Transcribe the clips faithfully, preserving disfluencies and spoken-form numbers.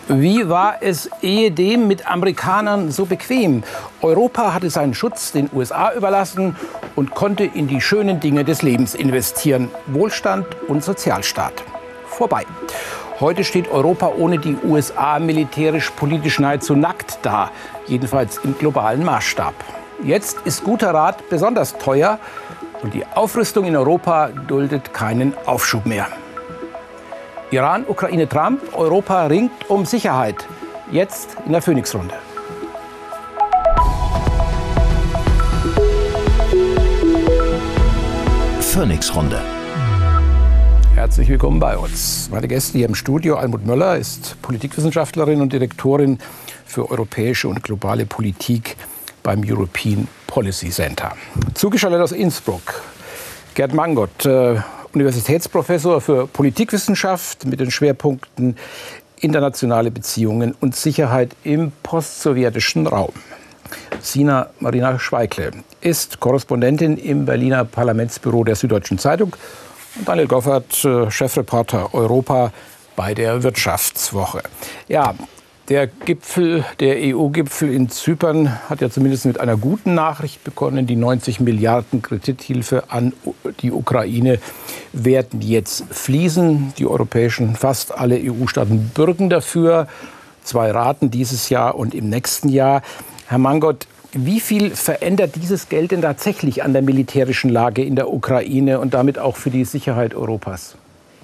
Wie war es ehedem mit Amerikanern so bequem? Europa hatte seinen Schutz den U S A überlassen und konnte in die schönen Dinge des Lebens investieren. Wohlstand und Sozialstaat. Vorbei. Heute steht Europa ohne die U S A militärisch-politisch nahezu nackt da. Jedenfalls im globalen Maßstab. Jetzt ist guter Rat besonders teuer und die Aufrüstung in Europa duldet keinen Aufschub mehr. Iran, Ukraine, Trump, Europa ringt um Sicherheit. Jetzt in der Phoenix-Runde. Phoenix-Runde. Herzlich willkommen bei uns. Meine Gäste hier im Studio: Almuth Möller ist Politikwissenschaftlerin und Direktorin für europäische und globale Politik beim European Policy Center. Zugeschaltet aus Innsbruck Gerd Mangot, äh, Universitätsprofessor für Politikwissenschaft mit den Schwerpunkten internationale Beziehungen und Sicherheit im postsowjetischen Raum. Sina Marina Schweikle ist Korrespondentin im Berliner Parlamentsbüro der Süddeutschen Zeitung und Daniel Goffert, Chefreporter Europa bei der Wirtschaftswoche. Ja, der Gipfel, der E U-Gipfel in Zypern hat ja zumindest mit einer guten Nachricht begonnen. Die neunzig Milliarden Kredithilfe an die Ukraine werden jetzt fließen. Die europäischen, fast alle E U-Staaten bürgen dafür. Zwei Raten dieses Jahr und im nächsten Jahr. Herr Mangot, wie viel verändert dieses Geld denn tatsächlich an der militärischen Lage in der Ukraine und damit auch für die Sicherheit Europas?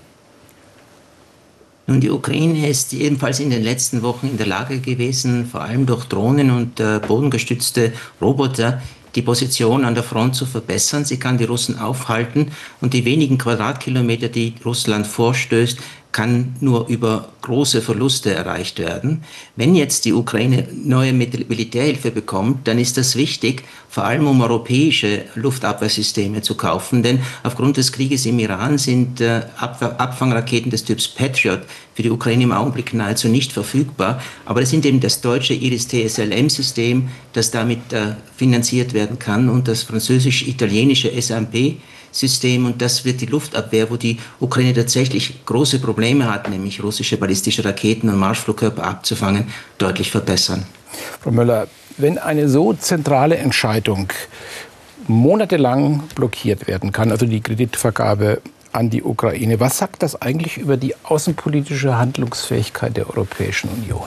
Nun, die Ukraine ist jedenfalls in den letzten Wochen in der Lage gewesen, vor allem durch Drohnen und äh, bodengestützte Roboter, die Position an der Front zu verbessern. Sie kann die Russen aufhalten und die wenigen Quadratkilometer, die Russland vorstößt, kann nur über große Verluste erreicht werden. Wenn jetzt die Ukraine neue Militärhilfe bekommt, dann ist das wichtig, vor allem um europäische Luftabwehrsysteme zu kaufen. Denn aufgrund des Krieges im Iran sind äh, Abfangraketen des Typs Patriot für die Ukraine im Augenblick nahezu nicht verfügbar. Aber es sind eben das deutsche Iris-T S L M-System, das damit äh, finanziert werden kann, und das französisch-italienische S M P-System, und das wird die Luftabwehr, wo die Ukraine tatsächlich große Probleme hat, nämlich russische ballistische Raketen und Marschflugkörper abzufangen, deutlich verbessern. Frau Möller, wenn eine so zentrale Entscheidung monatelang blockiert werden kann, also die Kreditvergabe an die Ukraine, was sagt das eigentlich über die außenpolitische Handlungsfähigkeit der Europäischen Union?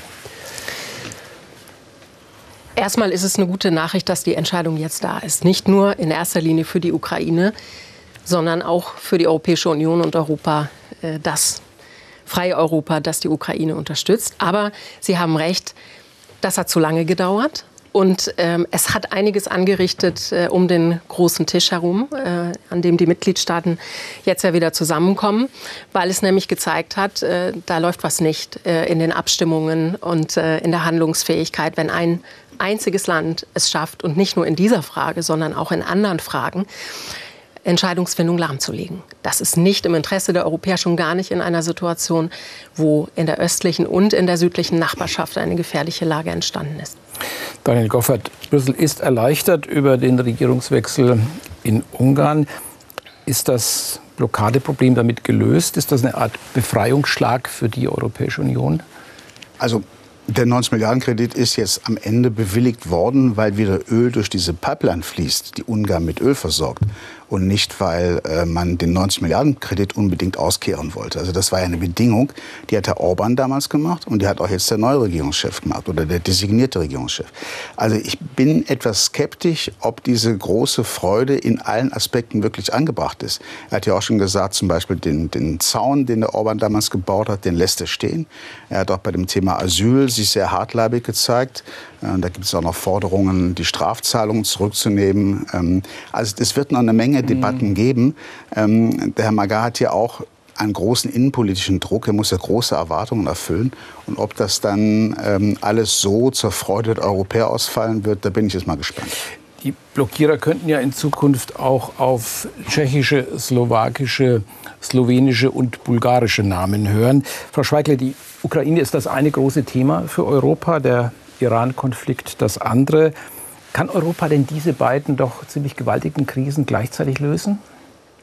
Erstmal ist es eine gute Nachricht, dass die Entscheidung jetzt da ist. Nicht nur in erster Linie für die Ukraine, sondern auch für die Europäische Union und Europa, das freie Europa, das die Ukraine unterstützt. Aber Sie haben recht, das hat zu lange gedauert. Und ähm, es hat einiges angerichtet äh, um den großen Tisch herum, äh, an dem die Mitgliedstaaten jetzt ja wieder zusammenkommen, weil es nämlich gezeigt hat, äh, da läuft was nicht äh, in den Abstimmungen und äh, in der Handlungsfähigkeit, wenn ein einziges Land es schafft, und nicht nur in dieser Frage, sondern auch in anderen Fragen, Entscheidungsfindung lahmzulegen. Das ist nicht im Interesse der Europäer, schon gar nicht in einer Situation, wo in der östlichen und in der südlichen Nachbarschaft eine gefährliche Lage entstanden ist. Daniel Goffert, Brüssel ist erleichtert über den Regierungswechsel in Ungarn. Ist das Blockadeproblem damit gelöst? Ist das eine Art Befreiungsschlag für die Europäische Union? Also der neunzig Milliarden Kredit ist jetzt am Ende bewilligt worden, weil wieder Öl durch diese Pipeline fließt, die Ungarn mit Öl versorgt. Und nicht, weil äh, man den neunzig Milliarden Kredit unbedingt auskehren wollte. Also das war ja eine Bedingung, die hat Herr Orban damals gemacht und die hat auch jetzt der neue Regierungschef gemacht oder der designierte Regierungschef. Also ich bin etwas skeptisch, ob diese große Freude in allen Aspekten wirklich angebracht ist. Er hat ja auch schon gesagt, zum Beispiel den, den Zaun, den der Orban damals gebaut hat, den lässt er stehen. Er hat auch bei dem Thema Asyl sich sehr hartleibig gezeigt. Äh, da gibt es auch noch Forderungen, die Strafzahlungen zurückzunehmen. Ähm, also es wird noch eine Menge Debatten geben. Ähm, der Herr Magar hat ja auch einen großen innenpolitischen Druck. Er muss ja große Erwartungen erfüllen. Und ob das dann ähm, alles so zur Freude der Europäer ausfallen wird, da bin ich jetzt mal gespannt. Die Blockierer könnten ja in Zukunft auch auf tschechische, slowakische, slowenische und bulgarische Namen hören. Frau Schweikle, die Ukraine ist das eine große Thema für Europa, der Iran-Konflikt das andere. Kann Europa denn diese beiden doch ziemlich gewaltigen Krisen gleichzeitig lösen?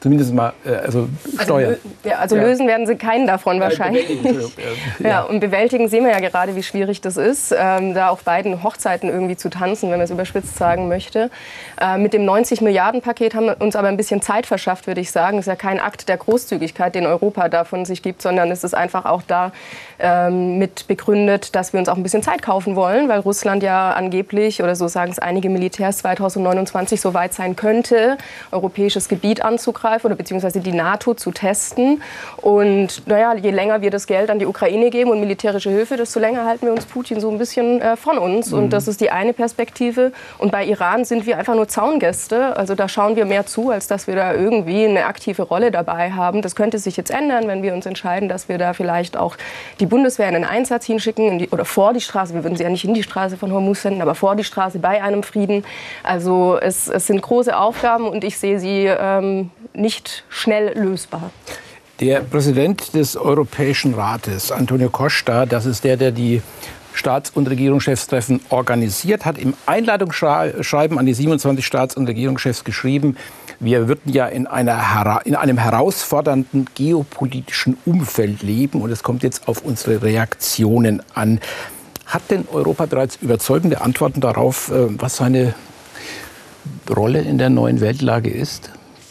zumindest mal äh, also steuern. Also, ja, also ja. lösen werden sie keinen davon wahrscheinlich. Ja. ja, und bewältigen sehen wir ja gerade, wie schwierig das ist, ähm, da auf beiden Hochzeiten irgendwie zu tanzen, wenn man es überspitzt sagen möchte. Äh, mit dem neunzig Milliarden Paket haben wir uns aber ein bisschen Zeit verschafft, würde ich sagen. Es ist ja kein Akt der Großzügigkeit, den Europa da von sich gibt, sondern es ist einfach auch da ähm, mit begründet, dass wir uns auch ein bisschen Zeit kaufen wollen, weil Russland ja angeblich, oder so sagen es einige Militärs, zweitausendneunundzwanzig so weit sein könnte, europäisches Gebiet anzugreifen oder beziehungsweise die NATO zu testen. Und naja, je länger wir das Geld an die Ukraine geben und militärische Hilfe, desto länger halten wir uns Putin so ein bisschen äh, von uns. Mhm. Und das ist die eine Perspektive. Und bei Iran sind wir einfach nur Zaungäste. Also da schauen wir mehr zu, als dass wir da irgendwie eine aktive Rolle dabei haben. Das könnte sich jetzt ändern, wenn wir uns entscheiden, dass wir da vielleicht auch die Bundeswehr in einen Einsatz hinschicken in die, oder vor die Straße. Wir würden sie ja nicht in die Straße von Hormuz senden, aber vor die Straße bei einem Frieden. Also es, es sind große Aufgaben und ich sehe sie ähm, nicht schnell lösbar. Der Präsident des Europäischen Rates, Antonio Costa, das ist der, der die Staats- und Regierungschefstreffen organisiert, hat im Einladungsschreiben an die siebenundzwanzig Staats- und Regierungschefs geschrieben, wir würden ja in, einer, in einem herausfordernden geopolitischen Umfeld leben und es kommt jetzt auf unsere Reaktionen an. Hat denn Europa bereits überzeugende Antworten darauf, was seine Rolle in der neuen Weltlage ist?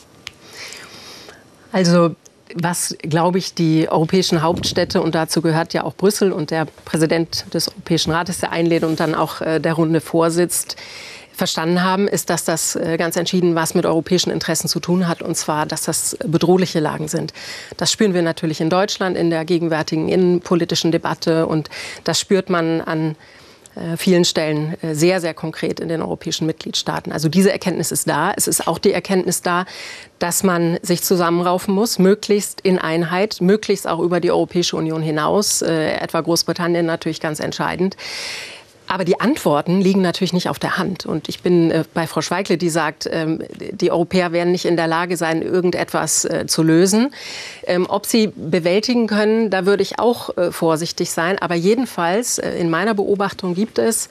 Also was, glaube ich, die europäischen Hauptstädte, und dazu gehört ja auch Brüssel und der Präsident des Europäischen Rates, der einlädt und dann auch äh, der Runde vorsitzt, verstanden haben, ist, dass das äh, ganz entschieden was mit europäischen Interessen zu tun hat, und zwar, dass das bedrohliche Lagen sind. Das spüren wir natürlich in Deutschland in der gegenwärtigen innenpolitischen Debatte, und das spürt man an äh, vielen Stellen äh, sehr, sehr konkret in den europäischen Mitgliedstaaten. Also diese Erkenntnis ist da. Es ist auch die Erkenntnis da, dass man sich zusammenraufen muss, möglichst in Einheit, möglichst auch über die Europäische Union hinaus, äh, etwa Großbritannien natürlich ganz entscheidend. Aber die Antworten liegen natürlich nicht auf der Hand. Und ich bin äh, bei Frau Schweigle, die sagt, ähm, die Europäer werden nicht in der Lage sein, irgendetwas äh, zu lösen. Ähm, ob sie bewältigen können, da würde ich auch äh, vorsichtig sein. Aber jedenfalls, äh, in meiner Beobachtung gibt es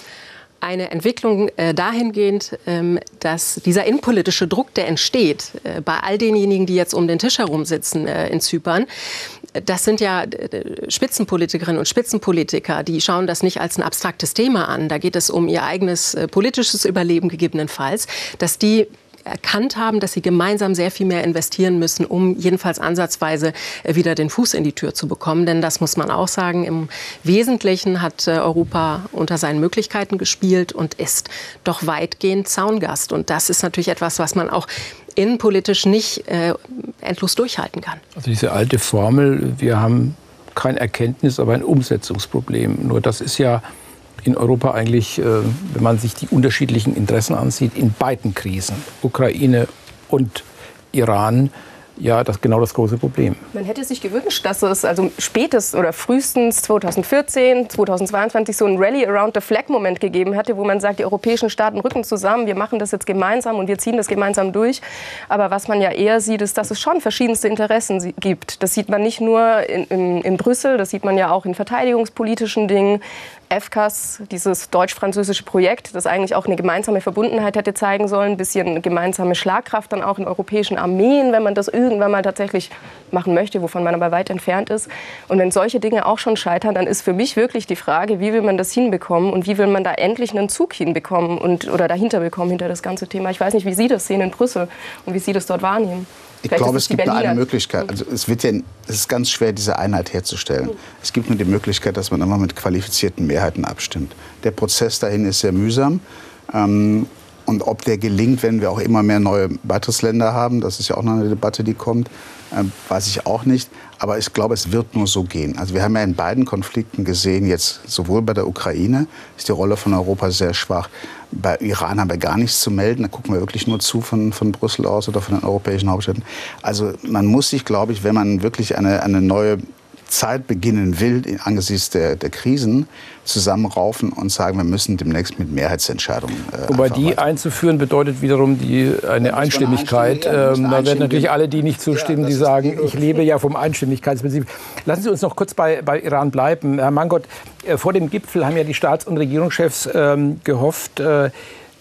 eine Entwicklung äh, dahingehend, ähm, dass dieser innenpolitische Druck, der entsteht, äh, bei all denjenigen, die jetzt um den Tisch herum sitzen äh, in Zypern, das sind ja äh, Spitzenpolitikerinnen und Spitzenpolitiker, die schauen das nicht als ein abstraktes Thema an. Da geht es um ihr eigenes äh, politisches Überleben gegebenenfalls, dass die erkannt haben, dass sie gemeinsam sehr viel mehr investieren müssen, um jedenfalls ansatzweise wieder den Fuß in die Tür zu bekommen. Denn das muss man auch sagen, im Wesentlichen hat Europa unter seinen Möglichkeiten gespielt und ist doch weitgehend Zaungast. Und das ist natürlich etwas, was man auch innenpolitisch nicht äh, endlos durchhalten kann. Also diese alte Formel, wir haben kein Erkenntnis, aber ein Umsetzungsproblem. Nur das ist ja in Europa eigentlich, wenn man sich die unterschiedlichen Interessen ansieht, in beiden Krisen, Ukraine und Iran, ja, das ist genau das große Problem. Man hätte sich gewünscht, dass es also spätestens oder frühestens zweitausendvierzehn, zweitausendzweiundzwanzig so ein Rally-Around-the-Flag-Moment gegeben hätte, wo man sagt, die europäischen Staaten rücken zusammen, wir machen das jetzt gemeinsam und wir ziehen das gemeinsam durch. Aber was man ja eher sieht, ist, dass es schon verschiedenste Interessen gibt. Das sieht man nicht nur in, in, in Brüssel, das sieht man ja auch in verteidigungspolitischen Dingen. F C A S, dieses deutsch-französische Projekt, das eigentlich auch eine gemeinsame Verbundenheit hätte zeigen sollen, ein bisschen gemeinsame Schlagkraft dann auch in europäischen Armeen, wenn man das irgendwann mal tatsächlich machen möchte, wovon man aber weit entfernt ist. Und wenn solche Dinge auch schon scheitern, dann ist für mich wirklich die Frage, wie will man das hinbekommen und wie will man da endlich einen Zug hinbekommen und, oder dahinter bekommen, hinter das ganze Thema. Ich weiß nicht, wie Sie das sehen in Brüssel und wie Sie das dort wahrnehmen. Ich glaube, es gibt da eine Möglichkeit. Also es, wird ja, es ist ganz schwer, diese Einheit herzustellen. Mhm. Es gibt nur die Möglichkeit, dass man immer mit qualifizierten Mehrheiten abstimmt. Der Prozess dahin ist sehr mühsam. Ähm, und ob der gelingt, wenn wir auch immer mehr neue Beitrittsländer haben, das ist ja auch noch eine Debatte, die kommt, äh, weiß ich auch nicht. Aber ich glaube, es wird nur so gehen. Also wir haben ja in beiden Konflikten gesehen, jetzt sowohl bei der Ukraine ist die Rolle von Europa sehr schwach. Bei Iran haben wir gar nichts zu melden. Da gucken wir wirklich nur zu von, von Brüssel aus oder von den europäischen Hauptstädten. Also man muss sich, glaube ich, wenn man wirklich eine, eine neue Zeit beginnen will, angesichts der, der Krisen, zusammenraufen und sagen, wir müssen demnächst mit Mehrheitsentscheidungen äh, Wobei die weiter. einzuführen bedeutet wiederum die, eine ja, Einstimmigkeit. Eine ähm, da werden natürlich alle, die nicht zustimmen, ja, die sagen, ich lebe ja vom Einstimmigkeitsprinzip. Lassen Sie uns noch kurz bei, bei Iran bleiben. Herr Mangold, äh, vor dem Gipfel haben ja die Staats- und Regierungschefs ähm, gehofft, äh,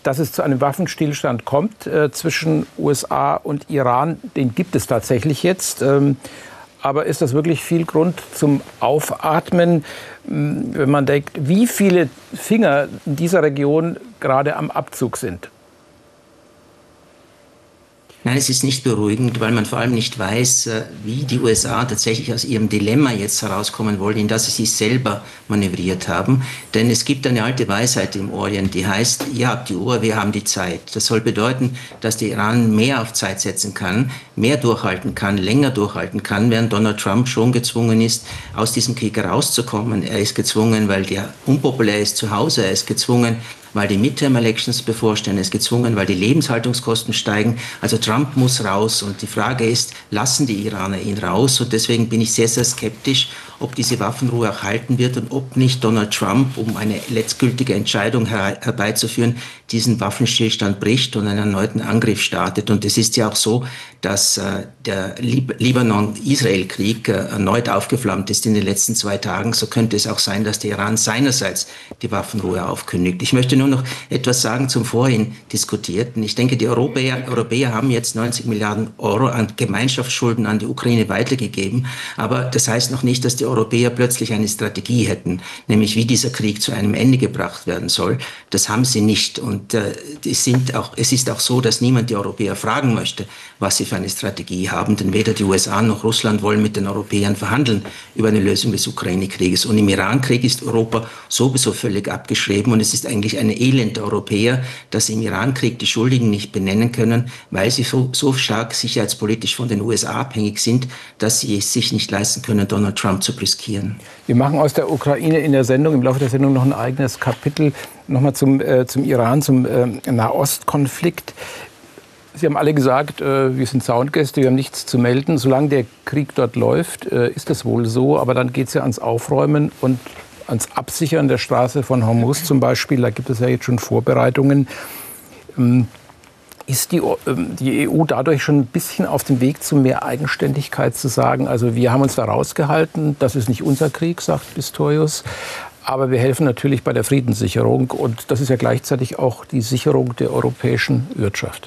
dass es zu einem Waffenstillstand kommt äh, zwischen U S A und Iran. Den gibt es tatsächlich jetzt. Ähm, aber ist das wirklich viel Grund zum Aufatmen, wenn man denkt, wie viele Finger in dieser Region gerade am Abzug sind? Nein, es ist nicht beruhigend, weil man vor allem nicht weiß, wie die U S A tatsächlich aus ihrem Dilemma jetzt herauskommen wollen, in das sie sich selber manövriert haben. Denn es gibt eine alte Weisheit im Orient, die heißt, ihr habt die Uhr, wir haben die Zeit. Das soll bedeuten, dass der Iran mehr auf Zeit setzen kann, mehr durchhalten kann, länger durchhalten kann, während Donald Trump schon gezwungen ist, aus diesem Krieg herauszukommen. Er ist gezwungen, weil der unpopulär ist zu Hause, er ist gezwungen, weil die Midterm-Elections bevorstehen, er ist gezwungen, weil die Lebenshaltungskosten steigen. Also Trump muss raus und die Frage ist, lassen die Iraner ihn raus? Und deswegen bin ich sehr, sehr skeptisch, ob diese Waffenruhe auch halten wird und ob nicht Donald Trump, um eine letztgültige Entscheidung her herbeizuführen, diesen Waffenstillstand bricht und einen erneuten Angriff startet. Und es ist ja auch so, dass äh, der Lib Libanon-Israel-Krieg äh, erneut aufgeflammt ist in den letzten zwei Tagen. So könnte es auch sein, dass der Iran seinerseits die Waffenruhe aufkündigt. Ich möchte nur noch etwas sagen zum vorhin Diskutierten. Ich denke, die Europäer, Europäer haben jetzt neunzig Milliarden Euro an Gemeinschaftsschulden an die Ukraine weitergegeben. Aber das heißt noch nicht, dass die Europäer plötzlich eine Strategie hätten, nämlich wie dieser Krieg zu einem Ende gebracht werden soll. Das haben sie nicht. Und äh, die sind auch, es ist auch so, dass niemand die Europäer fragen möchte, was sie für eine Strategie haben. Denn weder die U S A noch Russland wollen mit den Europäern verhandeln über eine Lösung des Ukraine-Krieges. Und im Iran-Krieg ist Europa sowieso völlig abgeschrieben. Und es ist eigentlich eine Elend der Europäer, dass sie im Iran-Krieg die Schuldigen nicht benennen können, weil sie so, so stark sicherheitspolitisch von den U S A abhängig sind, dass sie es sich nicht leisten können, Donald Trump zu riskieren. Wir machen aus der Ukraine in der Sendung, im Laufe der Sendung noch ein eigenes Kapitel, nochmal zum, äh, zum Iran, zum äh, Nahostkonflikt. Sie haben alle gesagt, äh, wir sind Soundgäste, wir haben nichts zu melden. Solange der Krieg dort läuft, äh, ist das wohl so. Aber dann geht es ja ans Aufräumen und ans Absichern der Straße von Hormuz zum Beispiel. Da gibt es ja jetzt schon Vorbereitungen. Ähm, Ist die, die E U dadurch schon ein bisschen auf dem Weg zu mehr Eigenständigkeit zu sagen, also wir haben uns da rausgehalten, das ist nicht unser Krieg, sagt Pistorius, aber wir helfen natürlich bei der Friedenssicherung und das ist ja gleichzeitig auch die Sicherung der europäischen Wirtschaft.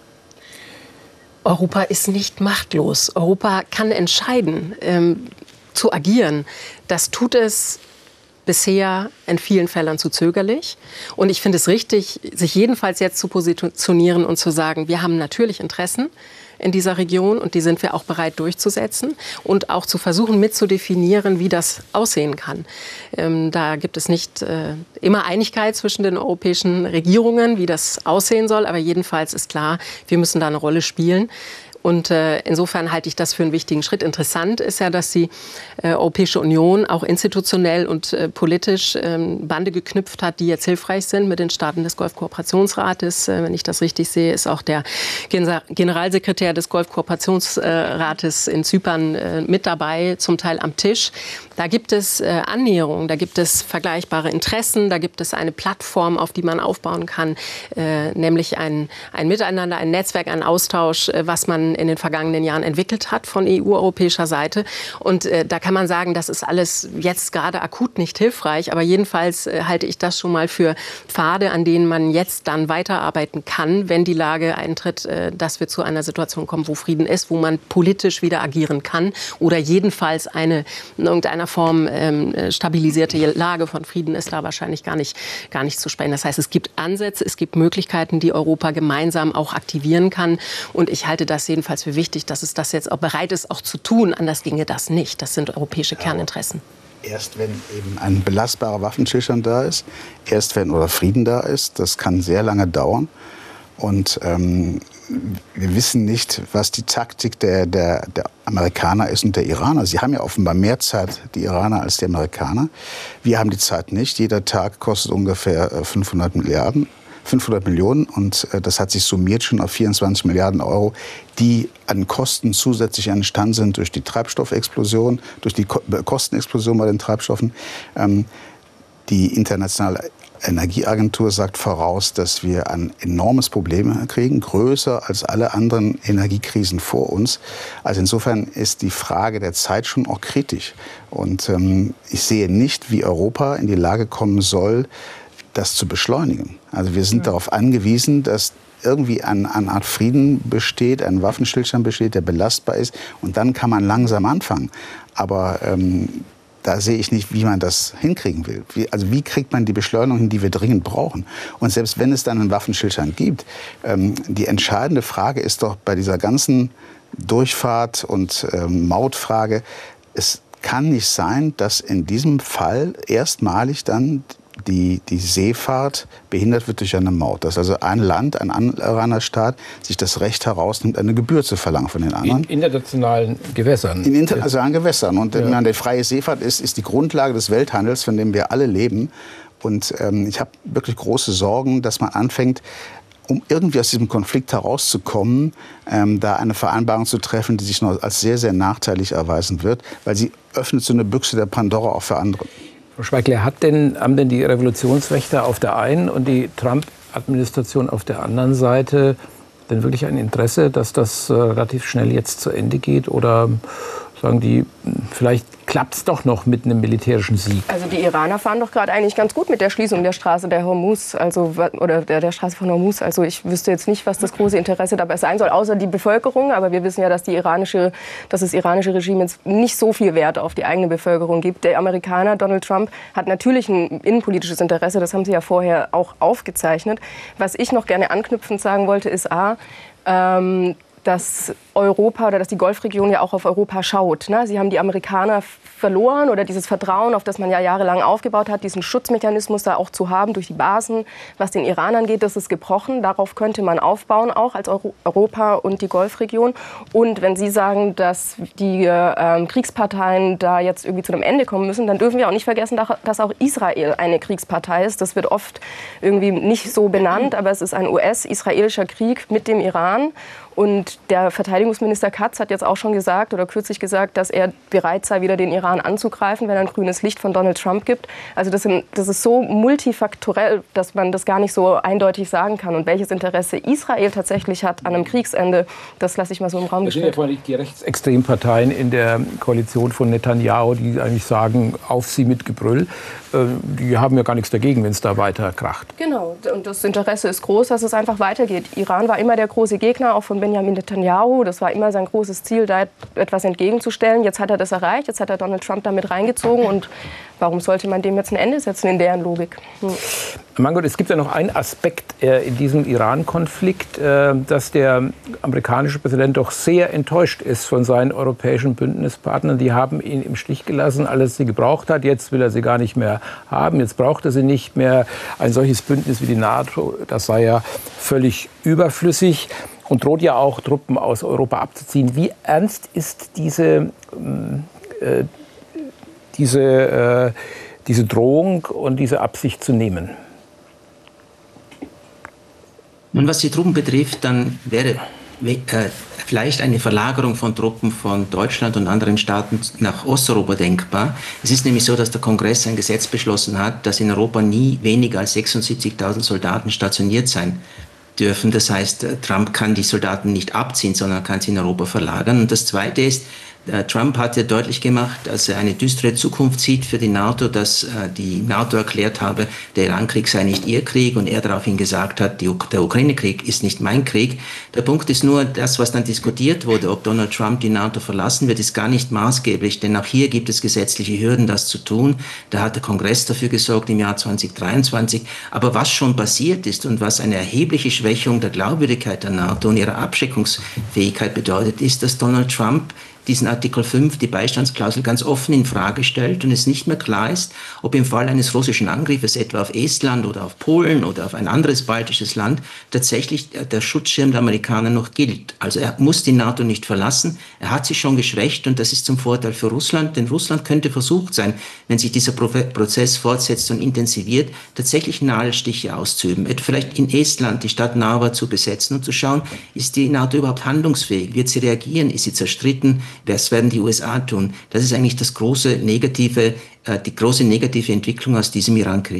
Europa ist nicht machtlos. Europa kann entscheiden, ähm, zu agieren. Das tut es bisher in vielen Fällen zu zögerlich. Und ich finde es richtig, sich jedenfalls jetzt zu positionieren und zu sagen, wir haben natürlich Interessen in dieser Region und die sind wir auch bereit durchzusetzen und auch zu versuchen mitzudefinieren, wie das aussehen kann. Ähm, da gibt es nicht äh, immer Einigkeit zwischen den europäischen Regierungen, wie das aussehen soll, aber jedenfalls ist klar, wir müssen da eine Rolle spielen. Und äh, insofern halte ich das für einen wichtigen Schritt. Interessant ist ja, dass die äh, Europäische Union auch institutionell und äh, politisch ähm, Bande geknüpft hat, die jetzt hilfreich sind mit den Staaten des Golfkooperationsrates. Äh, wenn ich das richtig sehe, ist auch der Gen- Generalsekretär des Golfkooperationsrates in Zypern äh, mit dabei, zum Teil am Tisch. Da gibt es äh, Annäherungen, da gibt es vergleichbare Interessen, da gibt es eine Plattform, auf die man aufbauen kann, äh, nämlich ein, ein Miteinander, ein Netzwerk, ein Austausch, äh, was man in den vergangenen Jahren entwickelt hat von E U-europäischer Seite. Und äh, da kann man sagen, das ist alles jetzt gerade akut nicht hilfreich. Aber jedenfalls äh, halte ich das schon mal für Pfade, an denen man jetzt dann weiterarbeiten kann, wenn die Lage eintritt, äh, dass wir zu einer Situation kommen, wo Frieden ist, wo man politisch wieder agieren kann oder jedenfalls eine in irgendeiner Form ähm, stabilisierte Lage von Frieden ist da wahrscheinlich gar nicht, gar nicht zu sprechen. Das heißt, es gibt Ansätze, es gibt Möglichkeiten, die Europa gemeinsam auch aktivieren kann. Und ich halte das jedenfalls für wichtig, dass es das jetzt auch bereit ist, auch zu tun. Anders ginge das nicht. Das sind europäische Kerninteressen. Erst wenn eben ein belastbarer Waffenstillstand da ist, erst wenn oder Frieden da ist, das kann sehr lange dauern. Und ähm, wir wissen nicht, was die Taktik der, der, der Amerikaner ist und der Iraner. Sie haben ja offenbar mehr Zeit, die Iraner, als die Amerikaner. Wir haben die Zeit nicht. Jeder Tag kostet ungefähr fünfhundert Milliarden. fünfhundert Millionen und äh, das hat sich summiert schon auf vierundzwanzig Milliarden Euro, die an Kosten zusätzlich entstanden sind durch die Treibstoffexplosion, durch die Ko- Kostenexplosion bei den Treibstoffen. Ähm, die internationale Energieagentur sagt voraus, dass wir ein enormes Problem kriegen, größer als alle anderen Energiekrisen vor uns. Also insofern ist die Frage der Zeit schon auch kritisch. Und ähm, ich sehe nicht, wie Europa in die Lage kommen soll, das zu beschleunigen. Also wir sind mhm. darauf angewiesen, dass irgendwie eine, eine Art Frieden besteht, ein Waffenstillstand besteht, der belastbar ist. Und dann kann man langsam anfangen. Aber ähm, da sehe ich nicht, wie man das hinkriegen will. Wie, also wie kriegt man die Beschleunigung hin, die wir dringend brauchen? Und selbst wenn es dann einen Waffenstillstand gibt, ähm, die entscheidende Frage ist doch bei dieser ganzen Durchfahrt- und ähm, Mautfrage, es kann nicht sein, dass in diesem Fall erstmalig dann die, die Seefahrt behindert wird durch eine Maut. Dass also ein Land, ein anderer Staat sich das Recht herausnimmt, eine Gebühr zu verlangen von den anderen. In internationalen Gewässern. In internationalen Gewässern. Und ja. meine, die freie Seefahrt ist, ist die Grundlage des Welthandels, von dem wir alle leben. Und ähm, ich habe wirklich große Sorgen, dass man anfängt, um irgendwie aus diesem Konflikt herauszukommen, ähm, da eine Vereinbarung zu treffen, die sich noch als sehr, sehr nachteilig erweisen wird, weil sie öffnet so eine Büchse der Pandora auch für andere. Frau Schweigler, hat denn, haben denn die Revolutionswächter auf der einen und die Trump-Administration auf der anderen Seite denn wirklich ein Interesse, dass das äh, relativ schnell jetzt zu Ende geht? Oder sagen die, vielleicht klappt es doch noch mit einem militärischen Sieg? Also die Iraner fahren doch gerade eigentlich ganz gut mit der Schließung der Straße der Hormuz, also, oder der, der Straße von Hormuz. Also ich wüsste jetzt nicht, was das große Interesse dabei sein soll, außer die Bevölkerung. Aber wir wissen ja, dass, die iranische, dass das iranische Regime jetzt nicht so viel Wert auf die eigene Bevölkerung gibt. Der Amerikaner, Donald Trump, hat natürlich ein innenpolitisches Interesse. Das haben Sie ja vorher auch aufgezeichnet. Was ich noch gerne anknüpfend sagen wollte, ist A, ähm, dass Europa oder dass die Golfregion ja auch auf Europa schaut. Ne? Sie haben die Amerikaner verloren oder dieses Vertrauen, auf das man ja jahrelang aufgebaut hat, diesen Schutzmechanismus da auch zu haben durch die Basen, was den Iran angeht, das ist gebrochen. Darauf könnte man aufbauen, auch als Euro- Europa und die Golfregion. Und wenn Sie sagen, dass die äh, Kriegsparteien da jetzt irgendwie zu einem Ende kommen müssen, dann dürfen wir auch nicht vergessen, dass auch Israel eine Kriegspartei ist. Das wird oft irgendwie nicht so benannt, aber es ist ein U S-israelischer Krieg mit dem Iran. Und der Verteidigungsminister Katz hat jetzt auch schon gesagt oder kürzlich gesagt, dass er bereit sei, wieder den Iran anzugreifen, wenn er ein grünes Licht von Donald Trump gibt. Also das, sind, das ist so multifaktorell, dass man das gar nicht so eindeutig sagen kann. Und welches Interesse Israel tatsächlich hat an einem Kriegsende, das lasse ich mal so im Raum gestellt. Das sind ja vor allem die Rechtsextremparteien in der Koalition von Netanyahu, die eigentlich sagen, auf sie mit Gebrüll. Die haben ja gar nichts dagegen, wenn es da weiter kracht. Genau, und das Interesse ist groß, dass es einfach weitergeht. Iran war immer der große Gegner, auch von Benjamin Netanyahu. Das war immer sein großes Ziel, da etwas entgegenzustellen. Jetzt hat er das erreicht, jetzt hat er Donald Trump damit reingezogen. Und warum sollte man dem jetzt ein Ende setzen in deren Logik? Hm. Mangold, es gibt ja noch einen Aspekt äh, in diesem Iran-Konflikt, äh, dass der amerikanische Präsident doch sehr enttäuscht ist von seinen europäischen Bündnispartnern. Die haben ihn im Stich gelassen, alles sie gebraucht hat. Jetzt will er sie gar nicht mehr haben. Jetzt braucht er sie nicht mehr. Ein solches Bündnis wie die NATO, das sei ja völlig überflüssig und droht ja auch, Truppen aus Europa abzuziehen. Wie ernst ist diese, äh, diese, äh, diese Drohung und diese Absicht zu nehmen? Und was die Truppen betrifft, dann wäre äh, vielleicht eine Verlagerung von Truppen von Deutschland und anderen Staaten nach Osteuropa denkbar. Es ist nämlich so, dass der Kongress ein Gesetz beschlossen hat, dass in Europa nie weniger als sechsundsiebzigtausend Soldaten stationiert sein dürfen. Das heißt, Trump kann die Soldaten nicht abziehen, sondern kann sie in Europa verlagern. Und das Zweite ist, Trump hat ja deutlich gemacht, dass er eine düstere Zukunft sieht für die NATO, dass die NATO erklärt habe, der Irankrieg sei nicht ihr Krieg und er daraufhin gesagt hat, die, der Ukraine-Krieg ist nicht mein Krieg. Der Punkt ist nur, das, was dann diskutiert wurde, ob Donald Trump die NATO verlassen wird, ist gar nicht maßgeblich, denn auch hier gibt es gesetzliche Hürden, das zu tun. Da hat der Kongress dafür gesorgt im Jahr zweitausenddreiundzwanzig. Aber was schon passiert ist und was eine erhebliche Schwächung der Glaubwürdigkeit der NATO und ihrer Abschreckungsfähigkeit bedeutet, ist, dass Donald Trump diesen Artikel fünf, die Beistandsklausel, ganz offen in Frage stellt und es nicht mehr klar ist, ob im Fall eines russischen Angriffes etwa auf Estland oder auf Polen oder auf ein anderes baltisches Land tatsächlich der Schutzschirm der Amerikaner noch gilt. Also er muss die NATO nicht verlassen, er hat sich schon geschwächt und das ist zum Vorteil für Russland, denn Russland könnte versucht sein, wenn sich dieser Prozess fortsetzt und intensiviert, tatsächlich Nadelstiche auszuüben. Etwa vielleicht in Estland die Stadt Narva zu besetzen und zu schauen, ist die NATO überhaupt handlungsfähig, wird sie reagieren, ist sie zerstritten, was werden die U S A tun? Das ist eigentlich das große negative, äh, die große negative Entwicklung aus diesem Irankrieg.